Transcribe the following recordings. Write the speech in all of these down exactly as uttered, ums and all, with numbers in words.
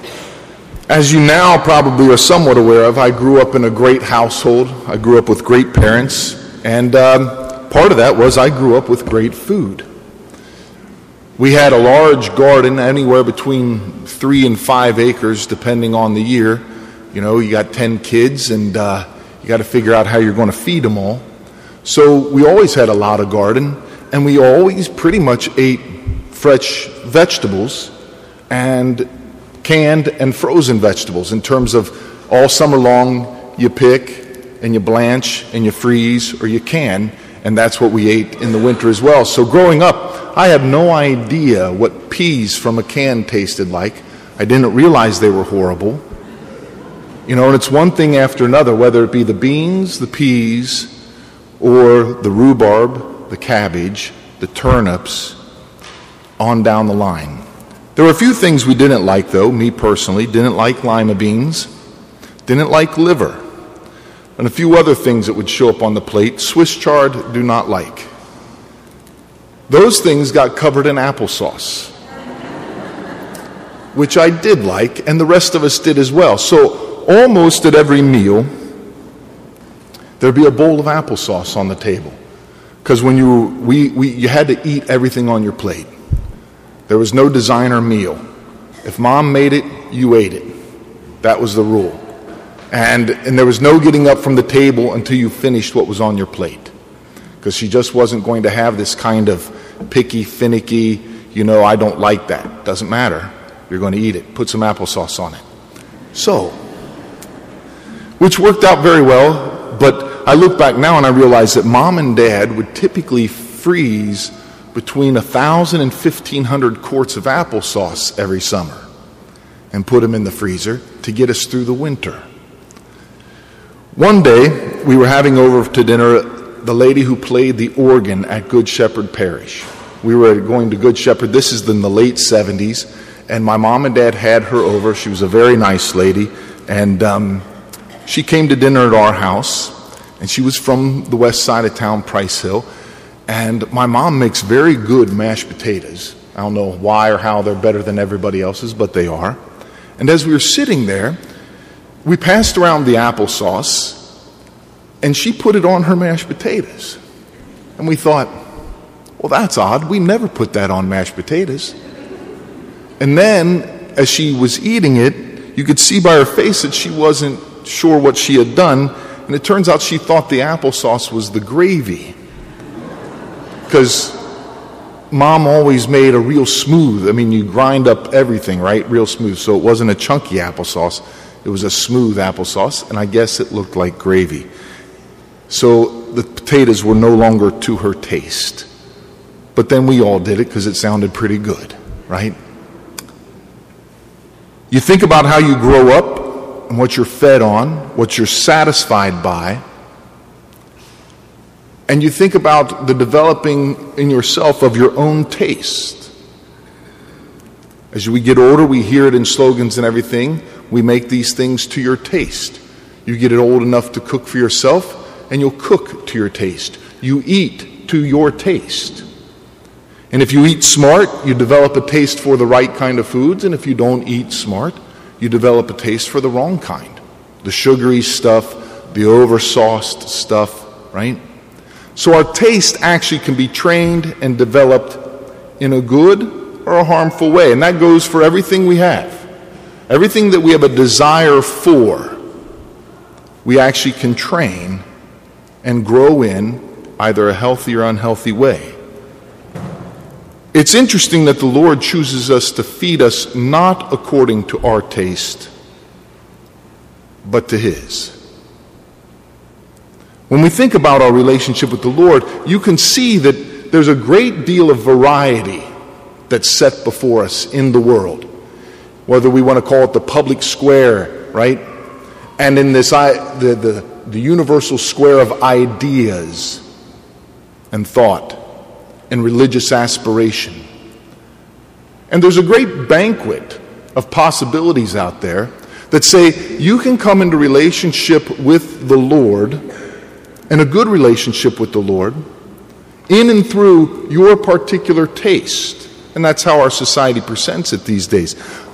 As you now probably are somewhat aware of, I grew up in a great household. I grew up with great parents, and um, part of that was I grew up with great food. We had a large garden, anywhere between three and five acres, depending on the year. You know, you got ten kids, and uh, you got to figure out how you're going to feed them all. So we always had a lot of garden, and we always pretty much ate fresh vegetables and canned and frozen vegetables. In terms of all summer long, you pick and you blanch and you freeze or you can, and that's what we ate in the winter as well. So growing up, I had no idea what peas from a can tasted like. I didn't realize they were horrible. You know, and it's one thing after another, whether it be the beans, the peas, or the rhubarb, the cabbage, the turnips, on down the line. There were a few things we didn't like, though. Me personally, didn't like lima beans, didn't like liver, and a few other things that would show up on the plate. Swiss chard, do not like. Those things got covered in applesauce, which I did like, and the rest of us did as well. So almost at every meal, there'd be a bowl of applesauce on the table, because when you we, we you had to eat everything on your plate. There was no designer meal. If mom made it, you ate it. That was the rule. And and there was no getting up from the table until you finished what was on your plate, because she just wasn't going to have this kind of picky, finicky, you know, I don't like that. Doesn't matter. You're going to eat it. Put some applesauce on it. So, which worked out very well, but I look back now and I realize that mom and dad would typically freeze between one thousand and fifteen hundred quarts of applesauce every summer and put them in the freezer to get us through the winter. One day, we were having over to dinner the lady who played the organ at Good Shepherd Parish. We were going to Good Shepherd. This is in the late seventies, and my mom and dad had her over. She was a very nice lady, and um, she came to dinner at our house, and she was from the west side of town, Price Hill. And my mom makes very good mashed potatoes. I don't know why or how they're better than everybody else's, but they are. And as we were sitting there, we passed around the applesauce, and she put it on her mashed potatoes. And we thought, well, that's odd. We never put that on mashed potatoes. And then, as she was eating it, you could see by her face that she wasn't sure what she had done. And it turns out she thought the applesauce was the gravy, because mom always made a real smooth, I mean, you grind up everything, right? Real smooth. So it wasn't a chunky applesauce. It was a smooth applesauce, and I guess it looked like gravy. So the potatoes were no longer to her taste. But then we all did it because it sounded pretty good, right? You think about how you grow up and what you're fed on, what you're satisfied by, and you think about the developing in yourself of your own taste. As we get older, we hear it in slogans and everything. We make these things to your taste. You get it old enough to cook for yourself, and you'll cook to your taste. You eat to your taste. And if you eat smart, you develop a taste for the right kind of foods. And if you don't eat smart, you develop a taste for the wrong kind. The sugary stuff, the oversauced stuff, right? So our taste actually can be trained and developed in a good or a harmful way. And that goes for everything we have. Everything that we have a desire for, we actually can train and grow in either a healthy or unhealthy way. It's interesting that the Lord chooses us to feed us not according to our taste, but to His. When we think about our relationship with the Lord, you can see that there's a great deal of variety that's set before us in the world. Whether we want to call it the public square, right? And in this, the, the, the universal square of ideas and thought and religious aspiration. And there's a great banquet of possibilities out there that say you can come into relationship with the Lord, and a good relationship with the Lord, in and through your particular taste. And that's how our society presents it these days.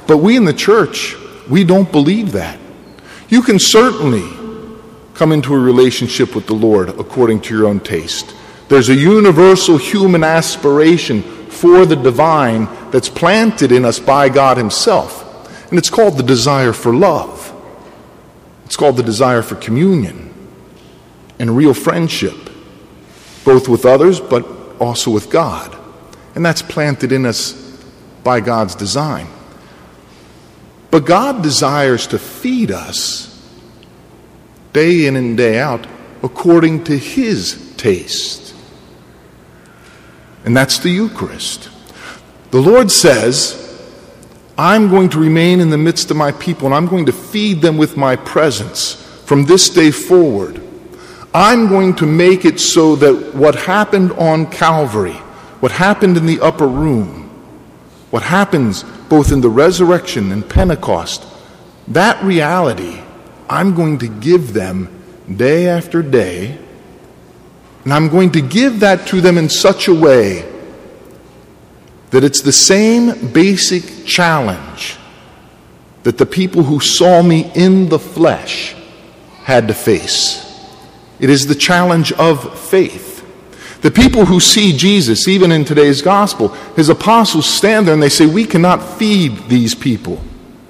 But we in the church, we don't believe that. You can certainly come into a relationship with the Lord according to your own taste. There's a universal human aspiration for the divine that's planted in us by God himself. And it's called the desire for love. It's called the desire for communion and real friendship, both with others but also with God. And that's planted in us by God's design. But God desires to feed us day in and day out according to his taste. And that's the Eucharist. The Lord says, I'm going to remain in the midst of my people, and I'm going to feed them with my presence from this day forward. I'm going to make it so that what happened on Calvary, what happened in the upper room, what happens both in the resurrection and Pentecost, that reality I'm going to give them day after day, and I'm going to give that to them in such a way that it's the same basic challenge that the people who saw me in the flesh had to face. It is the challenge of faith. The people who see Jesus, even in today's gospel, his apostles stand there and they say, we cannot feed these people.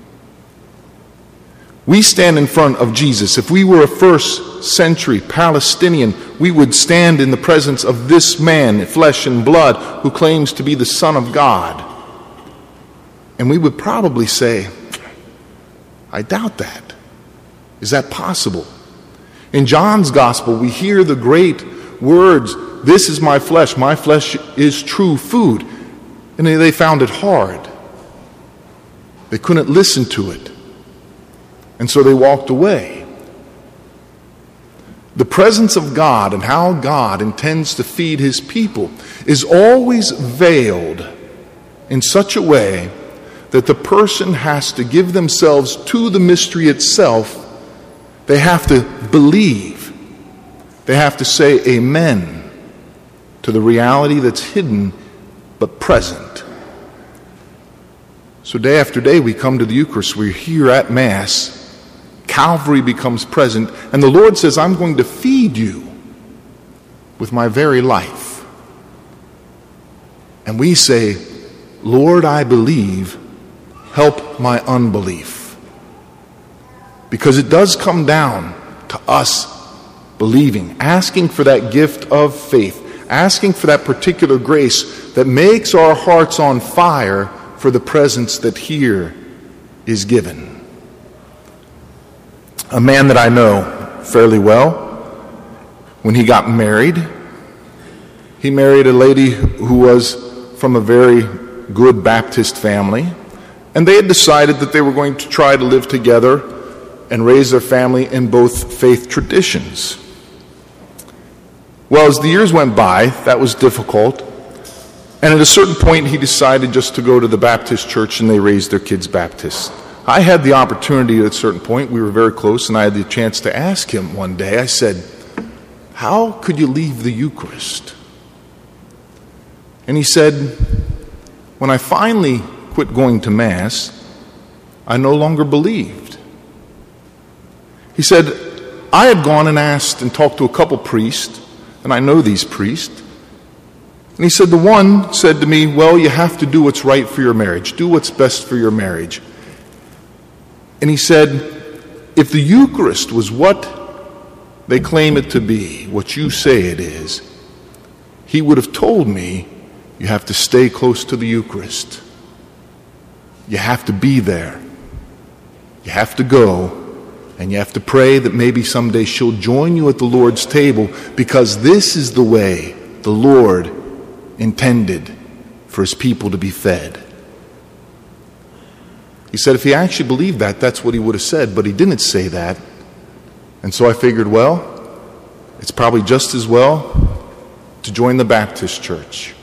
We stand in front of Jesus. If we were a first century Palestinian, we would stand in the presence of this man, flesh and blood, who claims to be the Son of God. And we would probably say, I doubt that. Is that possible? In John's gospel, we hear the great words, this is my flesh, my flesh is true food. And they found it hard. They couldn't listen to it. And so they walked away. The presence of God and how God intends to feed his people is always veiled in such a way that the person has to give themselves to the mystery itself. They have to believe. They have to say amen to the reality that's hidden but present. So day after day we come to the Eucharist. We're here at Mass. Calvary becomes present, and the Lord says, I'm going to feed you with my very life. And we say, Lord, I believe, help my unbelief. Because it does come down to us believing, asking for that gift of faith, asking for that particular grace that makes our hearts on fire for the presence that here is given. A man that I know fairly well, when he got married, he married a lady who was from a very good Baptist family, and they had decided that they were going to try to live together and raise their family in both faith traditions. Well, as the years went by, that was difficult, and at a certain point he decided just to go to the Baptist church, and they raised their kids Baptist. I had the opportunity at a certain point, we were very close, and I had the chance to ask him one day. I said, how could you leave the Eucharist? And he said, when I finally quit going to Mass, I no longer believed. He said, I had gone and asked and talked to a couple priests, and I know these priests. And he said, the one said to me, well, you have to do what's right for your marriage. Do what's best for your marriage. And he said, if the Eucharist was what they claim it to be, what you say it is, he would have told me, you have to stay close to the Eucharist. You have to be there. You have to go, and you have to pray that maybe someday she'll join you at the Lord's table, because this is the way the Lord intended for his people to be fed. He said if he actually believed that, that's what he would have said, but he didn't say that. And so I figured, well, it's probably just as well to join the Baptist church.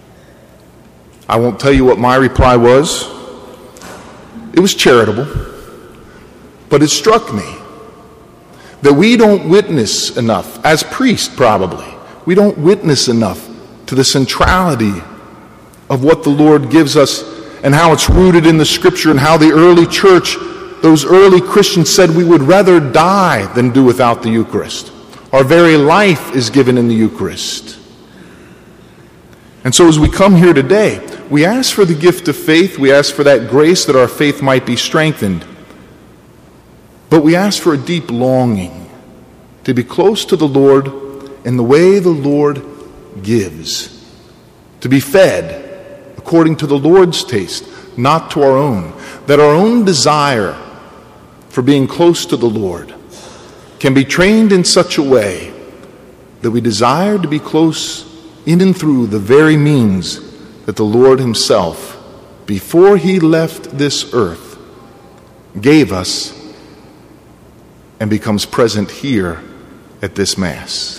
I won't tell you what my reply was. It was charitable, but it struck me that we don't witness enough, as priests probably, we don't witness enough to the centrality of what the Lord gives us and how it's rooted in the Scripture, and how the early church, those early Christians said we would rather die than do without the Eucharist. Our very life is given in the Eucharist. And so as we come here today, we ask for the gift of faith, we ask for that grace that our faith might be strengthened. But we ask for a deep longing to be close to the Lord in the way the Lord gives, to be fed according to the Lord's taste, not to our own, that our own desire for being close to the Lord can be trained in such a way that we desire to be close in and through the very means that the Lord himself, before he left this earth, gave us and becomes present here at this Mass.